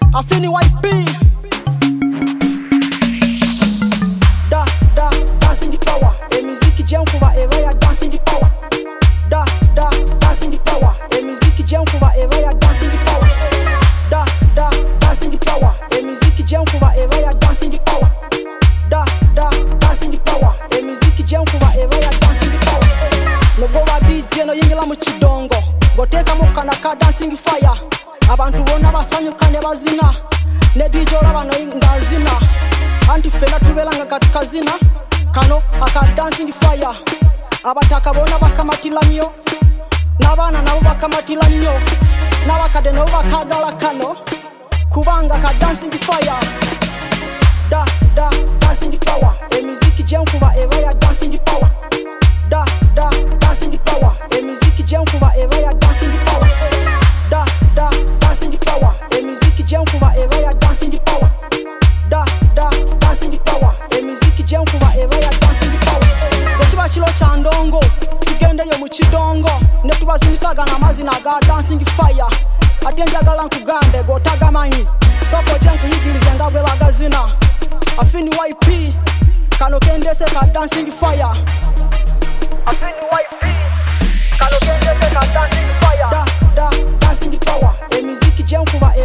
Afini YP. Dancing the power. E music jam kuba e vaya dancing the power. Dancing the power. E music jam kuba e vaya dancing the power. Dancing the power. E music jam kuba e vaya dancing the power. Dancing the power. E music jam kuba e vaya dancing the power. No go wa DJ no yingila mu kidongo. Boteka mukana ka dancing fire. Abantu bona basanyuka ne bazina. Ne DJ olaba no ngazina. Anti fela tubelanga katukazina. Kano aka dancing fire. Abataka bona bakamatila nyo. Nabana nabo bakamatila nyo. Nabakade no bakagala kano. Kubanga ka dancing fire. Dancing power. E music jam kuba e vaya dancing power. Dancing power. E music jam kuba e vaya dancing power. Dancing power. E music jam kuba e vaya dancing power. Dancing power. E music jam kuba e vaya dancing power. Yachiba chilo cha ndongo tugende yo mu kidongo ne tubazimisaga na mazina ga dancing fire. Atenjagala nkugande gotagamanyi soko jenku yigirize ngabwe bagazina. Afini YP kano kendese ka dancing fire. Afini YP kano kendese ka dancing fire. Dancing power. E music jam kuba